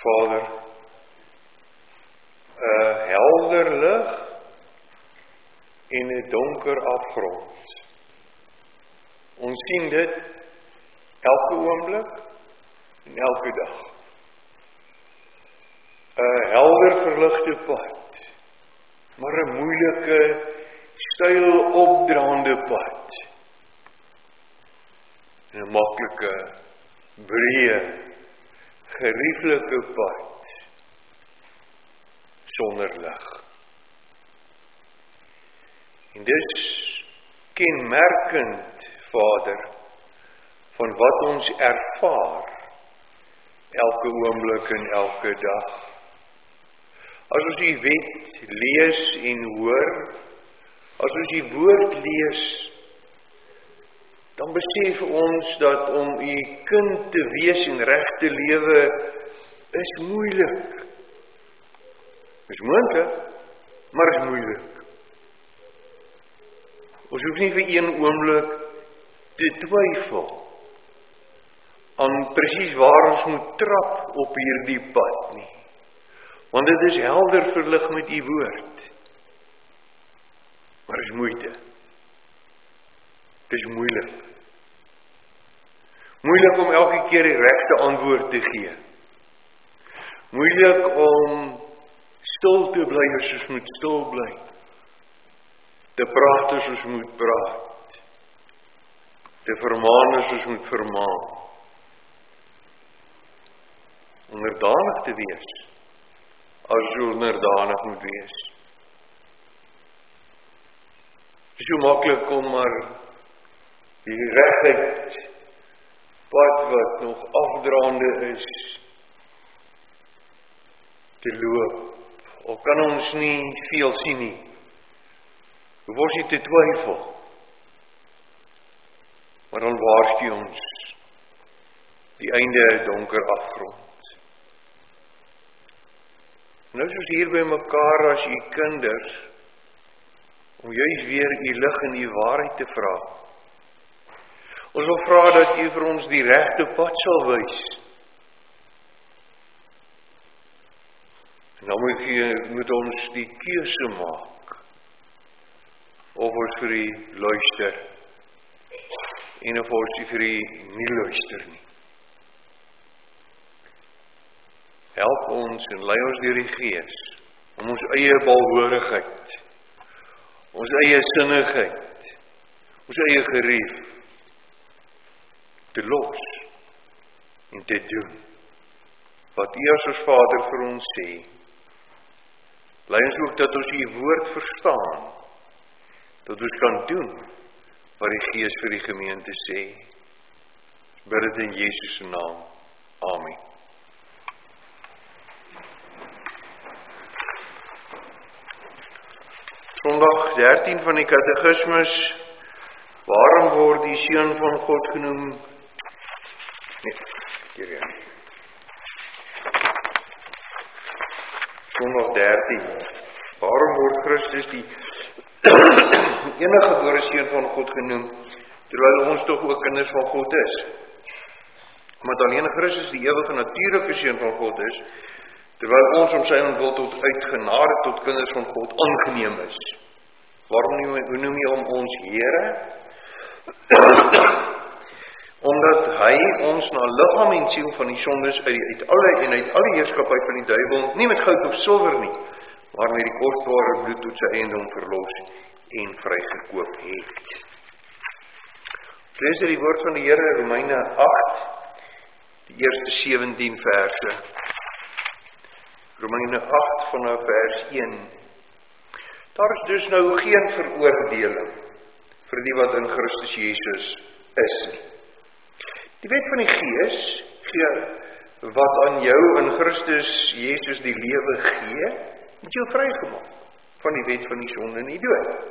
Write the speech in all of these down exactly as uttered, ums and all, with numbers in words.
Vader, 'n helder lig en 'n donker afgrond. Ons sien dit elke oomblik en elke dag. 'n helder verligte pad, maar 'n moeilike, steil opdraande pad. En 'n maklike, breë, gerieflike pad sonder lig. En dis kenmerkend, Vader, van wat ons ervaar elke oomblik en elke dag. As ons die wet lees en hoor, as ons die woord lees, dan besef ons dat om u kind te wees en reg te lewe is moeilik. Is moontlik, maar is moeilik. Ons hoef nie vir een oomblik te twyfel aan presies waar ons moet trap op hierdie pad nie. Want dit is helder verlig met u woord. Maar is moeite. Dit is moeilik. Moeilik om elke keer die regte antwoord te gee. Moeilik om stil te bly as ons moet stil bly. Te praat as ons moet praat. Te vermaan as ons moet vermaan. Onderdanig te wees, as ons onderdanig moet wees. Het is so maklik om maar die regheid pad wat nog afdraande is te loop. Of kan ons nie veel sien nie. Hoef ons nie te twyfel. Maar dan waarsku ons die einde 'n donker afgrond. Nou is ons hier by mekaar as u kinders om juis weer u lig en u waarheid te vra. Ons wil vra dat u vir ons die regte pad sal wys. En dan moet, u, moet ons die keuse maak of ons vir u luister en of ons vir u nie luister nie. Help ons en lei ons deur die Gees om ons eie balhoorigheid, ons eie sinnigheid, ons eie gerief te los en te doen wat U as ons Vader vir ons sê. Lei ons ook dat ons U woord verstaan, dat ons kan doen wat die Gees vir die gemeente sê. Bid dit in Jesus se naam. Amen. Sondag dertien van die Katekismus. Waarom word die Seun van God genoem? Nee, hierheen. Sondag dertien. Waarom word Christus die enige gebore Seun van God genoem, terwyl ons tog ook kinders van God is? Omdat alleen Christus die ewige natuurlike Seun van God is, terwyl ons om sy wil tot uit genade tot kinders van God aangeneem is. Waarom noem jy hom ons Here? Omdat hy ons na liggaam en siel van die sondes uit, uit alle en uit alle heerskappy van die duiwel, nie met goud of silwer nie, maar met die kostbare bloed tot sy eiendom verlos en vrygekoop het. Lees die woord van die Here, Romeine agt, die eerste sewentien verse. Romeine agt vanaf vers een. Daar is dus nou geen veroordeling vir die wat in Christus Jesus is nie. Die wet van die Gees gee wat aan jou in Christus Jesus die lewe gee, het jou vrygemaak van die wet van die sonde en die dood.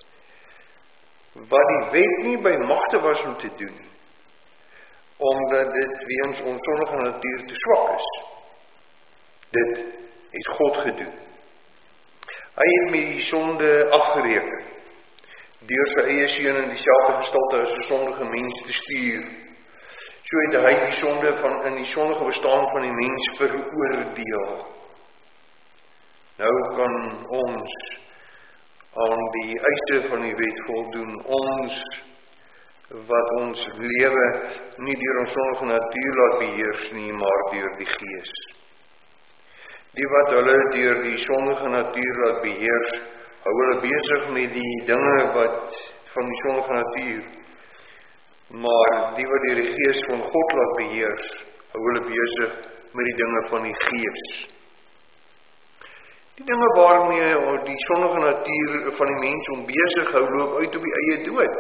Wat die wet nie by magte was om te doen, omdat dit weens ons sondige natuur te swak is. Dit het God gedoen. Hy het met die sonde afgereken, deur sy eie Seun in dieselfde gestalte as 'n sondige mens te stuur, So het hy die sonde van in die sondige bestaan van die mens veroordeel. Nou kan ons aan die eise van die wet voldoen, ons wat ons lewe nie deur ons sondige natuur laat beheers nie, maar deur die Gees. Die wat hulle deur die sondige natuur laat beheers, hou hulle besig met die dinge wat van die sondige natuur, maar die wat deur die Gees van God laat beheers, hou hulle besig met die dinge van die Gees. Die dinge waarmee die sondige natuur van die mens om besig hou, loop uit op die eie dood.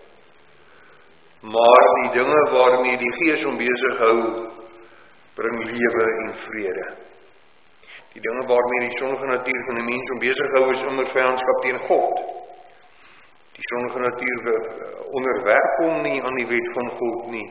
Maar die dinge waarmee die Gees om besig hou, bring lewe en vrede. Die dinge waarmee die sondige natuur van die mens om besig hou, is immer vyandskap teen God. Die sondige natuur onderwerp hom nie aan die wet van God nie.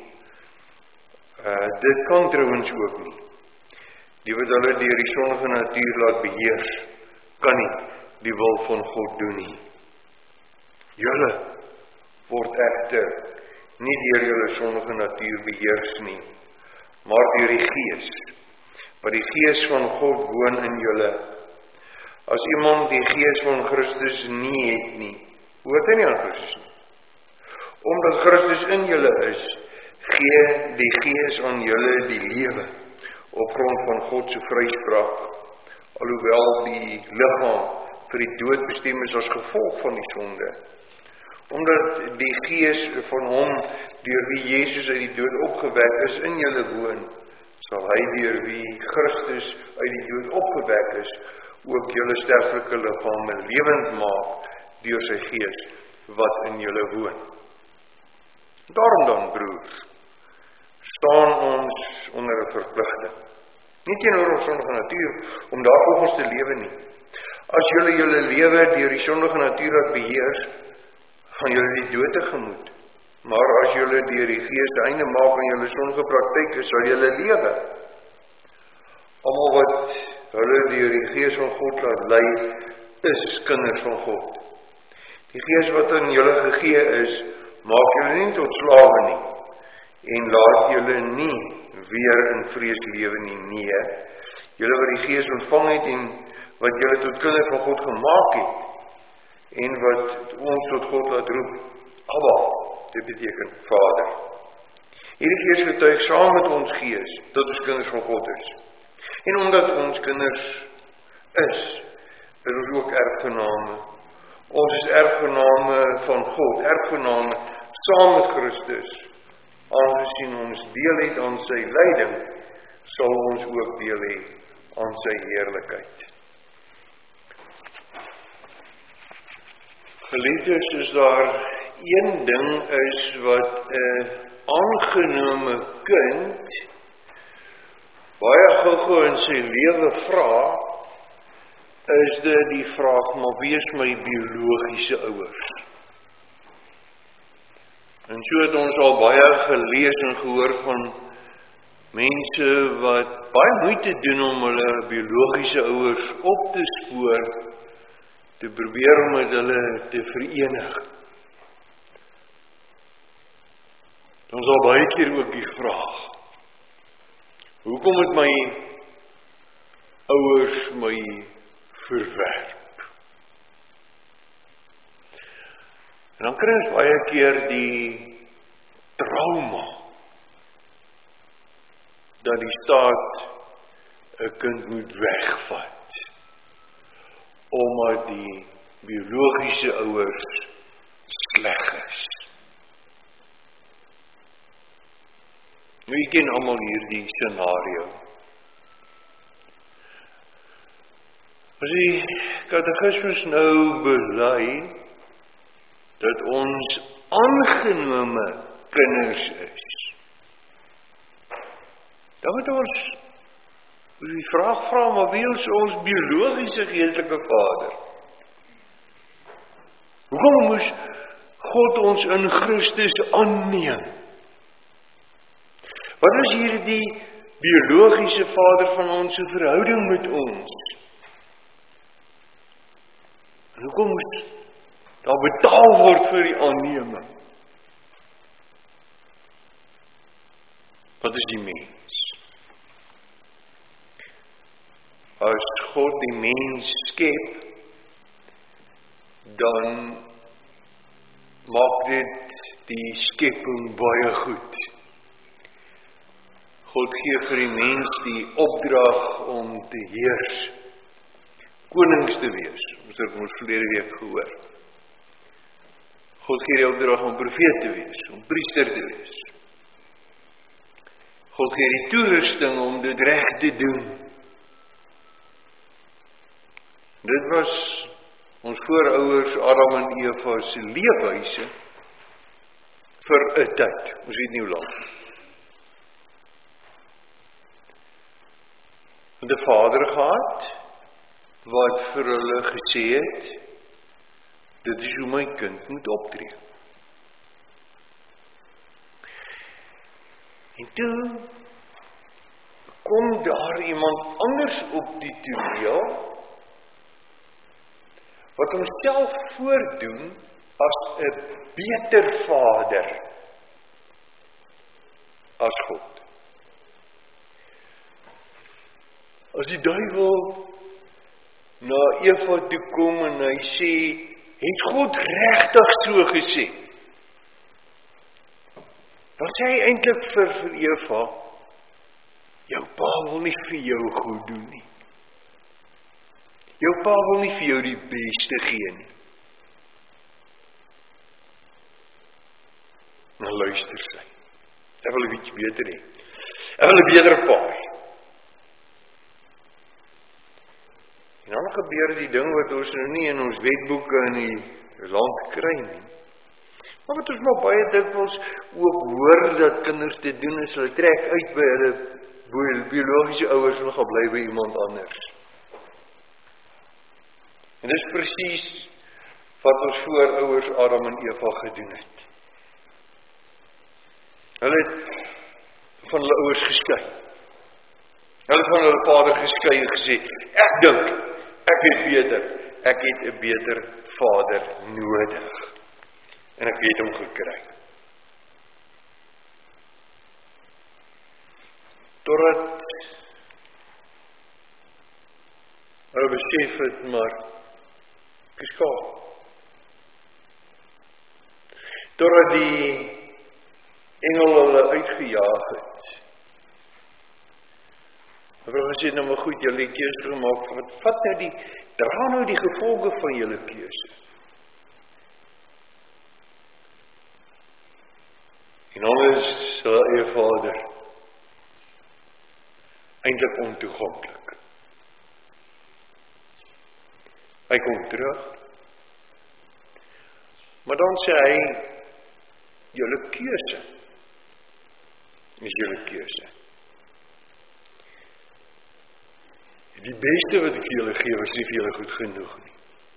Uh, dit kan trouwens ook nie. Die wat hulle deur die sondige natuur laat beheers, kan nie die wil van God doen nie. Julle word egter nie deur julle sondige natuur beheers nie, maar deur die Gees, want die Gees van God woon in julle. As iemand die Gees van Christus nie het nie, hoort hy nie aan Christus nie. Omdat Christus in julle is, gee die Gees aan julle die lewe, op grond van God se vryspraak, alhoewel die liggaam vir die dood bestem is as gevolg van die sonde. Omdat die Gees van hom, deur wie Jesus uit die dood opgewek is, in julle woon, sal hy deur wie Christus uit die dood opgewek is, ook julle sterflike liggame lewend maak, deur sy Gees, wat in julle woon. Daarom dan, broers, staan ons onder 'n verpligting. Nie teenoor ons sondige natuur, om daarvolgens te lewe nie. As julle julle lewe deur die sondige natuur laat beheers, gaan julle die dood tegemoet. Maar as julle deur die Gees die einde maak aan julle sondige praktyke, sal julle lewe. Almal wat hulle deur die Gees van God laat lei, is kinders van God. Die Gees wat in julle gegee is, maak julle nie tot slawe nie, en laat julle nie weer in vrees lewe nie, nee. Julle wat die Gees ontvang het en wat julle tot kinders van God gemaak het, en wat ons tot God laat roep, Abba, dit beteken Vader. Hierdie Gees getuig saam met ons Gees, dat ons kinders van God is. En omdat ons kinders is, is ons ook erfgename. Ons is erfgename van God, erfgename saam met Christus. Aangesien ons deel het aan sy lyding, sal ons ook deel hê aan sy heerlikheid. Geliefdes, is daar een ding is wat 'n aangenome kind baie gou-gou in sy lewe vra, is dit die vraag, maar wie is my biologiese ouers? En so het ons al baie gelees en gehoor van mense wat baie moeite doen om hulle biologiese ouers op te spoor, te probeer om met hulle te verenig. Ons al baie keer ook die vraag, hoekom het my ouers my verwerp? En dan kry ons baie keer die trauma, dat die staat 'n kind moet wegvat, omdat die biologiese ouers sleg is. Nou, jy ken almal hierdie scenario. As die katekismus nou bely, dat ons aangenome kinders is, dan moet ons die vraag vra, maar wie is ons biologiese geestelike vader? Hoekom moes God ons in Christus aanneem? Wat is hierdie biologiese vader van ons verhouding met ons? En hoekom moes daar betaal word vir die aanneming? Wat is die mens? As God die mens skep, dan maak dit die skepping baie goed. God gee vir die mens die opdrag om te heers, konings te wees. Ons het ons verlede week gehoor. God gee die opdrag om profeet te wees, om priester te wees. God gee die toerusting om dit reg te doen. Dit was ons voorouers Adam en Eva se leefwyse vir 'n tyd. Ons weet nie hoe lank. En 'n Vader gehad wat vir hulle gesê het, dit is hoe my kind moet optree. En toe kom daar iemand anders op die toneel wat homself voordoen as 'n beter vader as God. As die duiwel na Eva toe kom en hy sê, het God regtig so gesê? Dan sê hy eintlik vir, vir Eva, jou pa wil nie vir jou goed doen nie. Jou pa wil nie vir jou die beste gee nie. Nou luister sy. Ek wil 'n bietjie beter hê. Ek wil 'n beter pa hê. En dan gebeur die ding wat ons nou nie in ons wetboeke in die land kry nie. Maar wat ons maar baie dikwels ook hoor dat kinders dit doen, is hulle trek uit by hulle biologiese ouers en gaan bly by iemand anders. En dis presies wat ons voorouers Adam en Eva gedoen het. Hulle het van hulle ouers geskei. Hulle het van hulle vader geskei en gesê, ek dink, ek weet beter, ek het 'n beter vader nodig. En ek het hom gekry. Totdat hulle besef het, maar ek is skaap. Totdat die engel hulle uitgejaag het. Hulle gesê, nou maar goed, julle keuse gemaak, wat vat nou die, dra nou die gevolge van julle keuse. En dan is hulle eie vader eintlik ontoeganklik. Hy kom terug, maar dan sê hy, julle keuse is julle keuse. Die beste wat ek vir julle gee, was nie vir julle goed genoeg nie.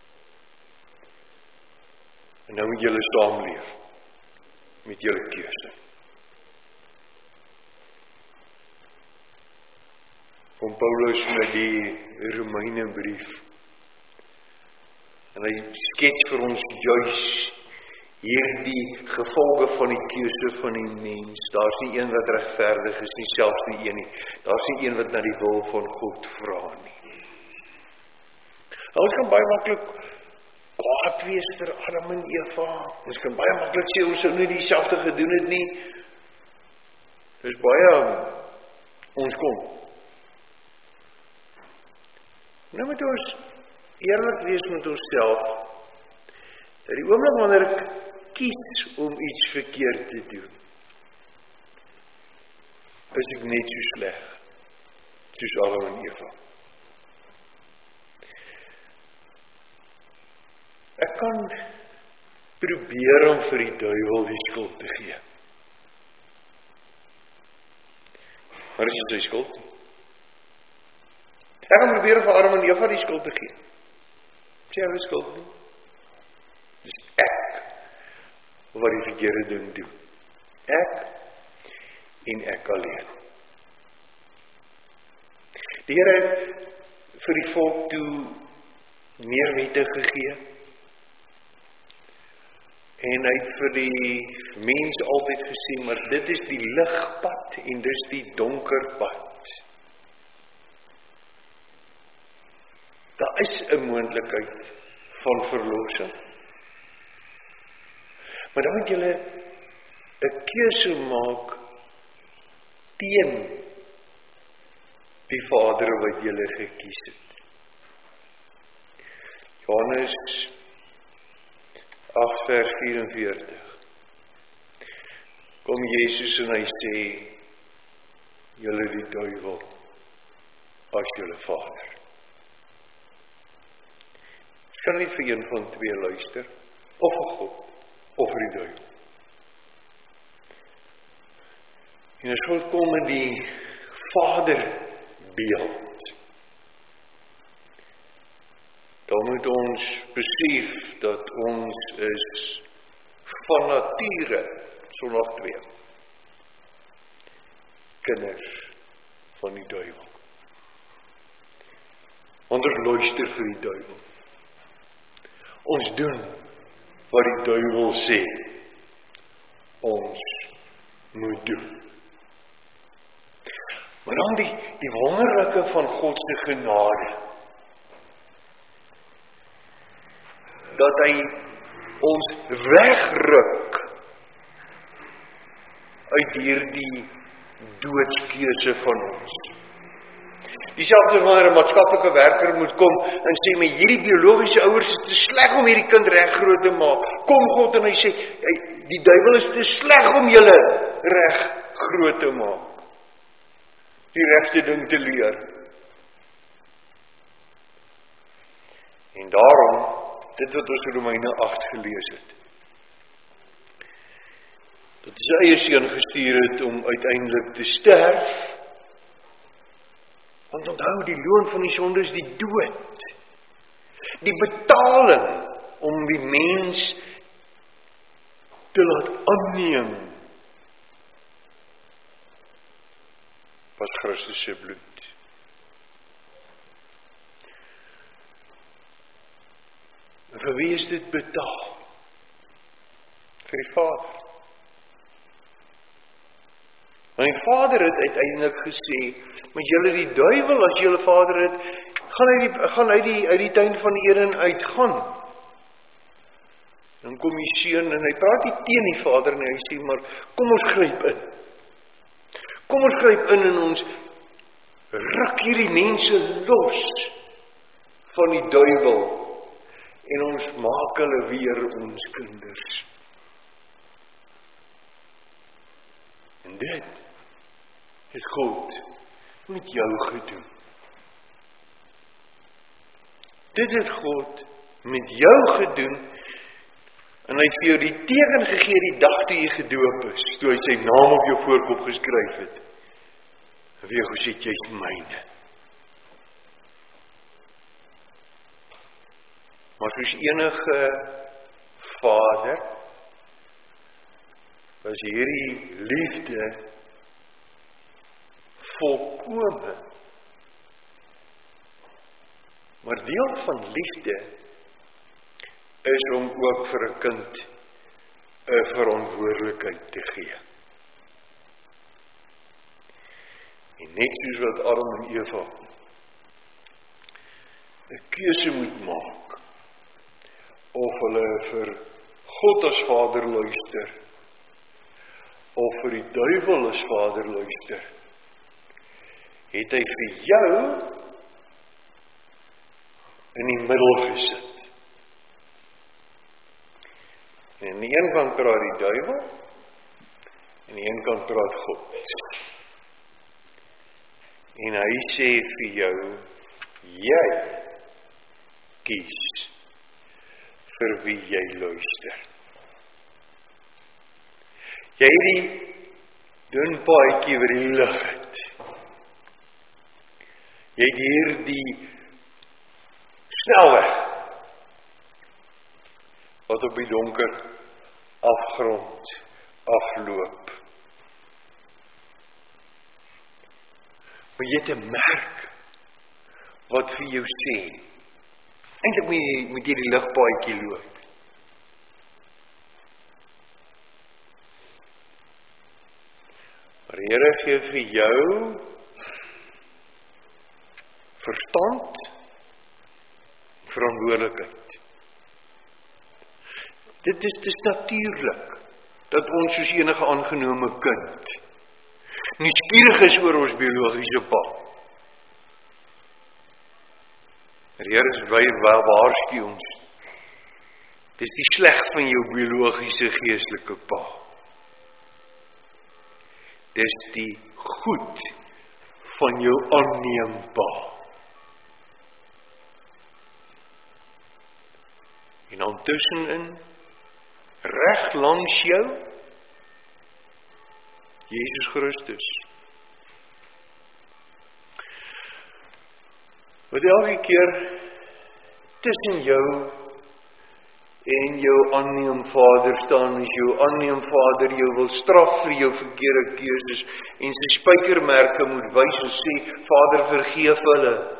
En nou moet julle saamleef met julle keuse. Kom Paulus met die Romeine brief. En hy skets vir ons juis hierdie gevolge van die keuse van die mens. Daar's nie een wat regverdig is nie, selfs nie een nie. Daar's nie een wat na die wil van God vra nie. Ons kan baie maklik kwaad wees vir Adam en Eva. Ons kan baie maklik sê, ons sou nie dieselfde gedoen het nie. Dis baie ons kom. Nou moet ons eerlik wees met onsself, dat die oomblik wanneer ek kies om iets verkeerd te doen, is ek net so sleg, soos Adam en Eva. Ek kan probeer om vir die duiwel die skuld te gee. Maar is dit sy skuld? Ek kan probeer vir Adam en Eva die skuld te gee. Sê hulle skuld nie. Dis ek wat die verkeerde ding doen. Ek en ek alleen. Die Here het vir die volk toe meer wette gegee. En hy het vir die mens altyd gesê, maar dit is die ligpad en dis die donker pad. Daar is 'n moontlikheid van verlossing. Maar dan moet julle 'n keuse maak teen die Vader wat julle gekies het. Johannes agt vers vyf-en-veertig. Kom Jesus en hy sê, julle die duiwel as julle Vader. Ek kan nie vir een van twee luister, of vir God, of vir die duiwel. En as God kom in die Vaderbeeld, dan moet ons besef dat ons is van nature, Sondag twee, kinders van die duiwel. Want ons luister vir die duiwel. Ons doen wat die duiwel sê ons moet doen. Maar dan die, die wonderlike van God se genade, dat hy ons wegruk uit hierdie doodskeuse van ons. Dieselfde wanneer 'n maatskaplike werker moet kom en sê, my hierdie biologiese ouers is te sleg om hierdie kind reg groot te maak. Kom God en hy sê, die duiwel is te sleg om julle reg groot te maak. Die regte ding te leer. En daarom, dit wat ons in Romeine agt gelees het, dat sy eie seun gestuur het om uiteindelik te sterf, want onthou, die loon van die sonde is die dood. Die betaling om die mens te laat aanneem, was Christus se bloed. En vir wie is dit betaal? Vir die Vader. Maar die Vader het uiteindelik gesê, maar julle die duiwel, as julle Vader het, gaan hy die, gaan hy die, uit die tuin van Eden uitgaan. Dan kom die seun en hy praat nie teen die Vader en hy sê, maar kom ons gryp in. Kom ons gryp in en ons ruk hierdie mense los van die duiwel en ons maak hulle weer ons kinders. En dit het God met jou gedoen. Dit het God met jou gedoen en hy het vir jou die teken gegee die dag toe jy gedoop is, toe hy sy naam op jou voorkop geskryf het. En vir jou gesê, jy is myne. Maar soos enige vader, was hierdie liefde volkome. Maar deel van liefde is om ook vir 'n kind 'n verantwoordelikheid te gee. En net soos wat Adam en Eva 'n keuse moet maak of hulle vir God as Vader luister of vir die duiwel as Vader luister, het hy vir jou in die middel gesit. En aan die een kant praat die duiwel, en aan die een kant praat God. En hy sê vir jou, jy kies vir wie jy luister. Jy het die dun paadjie wat die lig het. Jy het hier die snelweg wat op die donker afgrond afloop. Maar jy het 'n merk wat vir jou sê, eintlik moet jy, moet jy die ligpaadjie loop. Maar die Here gee vir jou verstand, verantwoordelikheid. Dit is, dit is natuurlik, dat ons soos enige aangenome kind, nuuskierig is oor ons biologiese pa. Die Here is waar waarsku ons. Dit is die sleg van jou biologiese geestelike pa. Dit is die goed van jou aanneem pa. En dan tussenin, reg langs jou, Jesus Christus. Wat elke keer tussen jou en jou aanneem Vader staan, as jou aanneem Vader jou wil straf vir jou verkeerde keuses en sy spykermerke moet wys en sê, Vader vergeef hulle.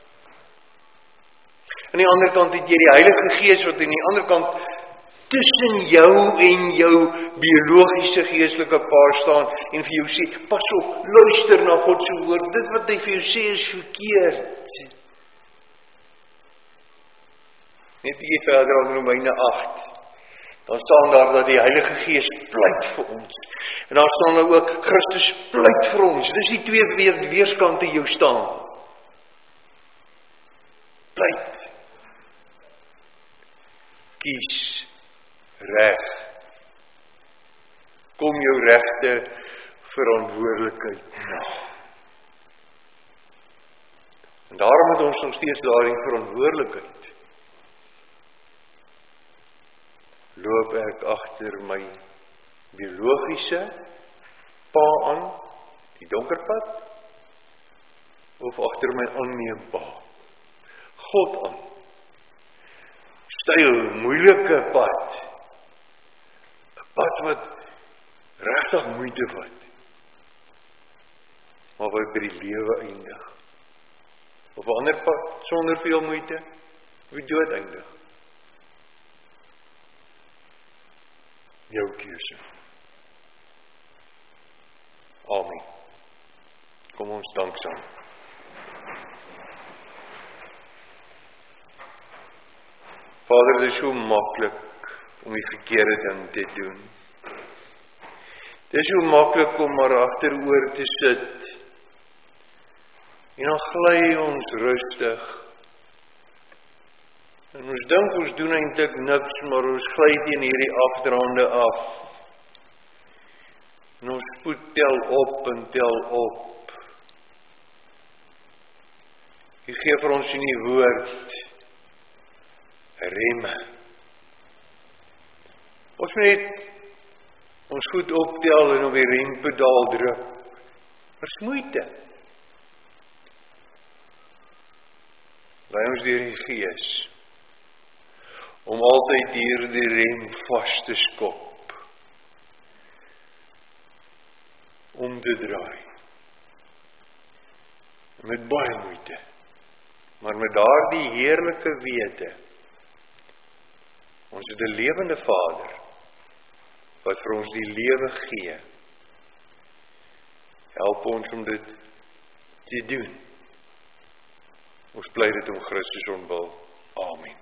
Aan die ander kant het jy die Heilige Gees wat aan die ander kant tussen jou en jou biologiese geestelike pa staan en vir jou sê, pas op, luister na God se woord, dit wat hy vir jou sê is verkeerd. Net bietjie verder aan Romeine agt, dan staan daar dat die Heilige Gees pleit vir ons. En daar staan nou ook, Christus pleit vir ons. Dis die twee weer, weerskante jou staan. Pleit. Kies reg. Kom jou regte verantwoordelikheid na. En daarom moet ons nog steeds daarin verantwoordelikheid. Loop ek agter my biologiese pa aan, die donker pad, of agter my aanneem pa, God aan. Styl, moeilike pad, 'n pad wat regtig moeite vat, maar wat by die lewe eindig. Of 'n ander pad sonder veel moeite, wie dood eindig. Jou keuse. Amen. Kom ons dank saam. Vader, dit is so maklik om die verkeerde ding te doen. Dit is so maklik om maar agteroor te sit. En dan gly ons rustig. En ons dink ons doen eintlik niks, maar ons gly teen hierdie afdraande af. En ons spoed tel op en tel op. U gee vir ons in die woord remme. Ons moet net ons goed optel en op die rempedaal druk. Dis moeite. Lei ons deur die Gees om altyd hier die rem vas te skop, om te draai, met baie moeite, maar met daardie heerlike wete, ons het 'n lewende Vader, wat vir ons die lewe gee, help ons om dit te doen, ons pleit dit om Christus ontwil, Amen.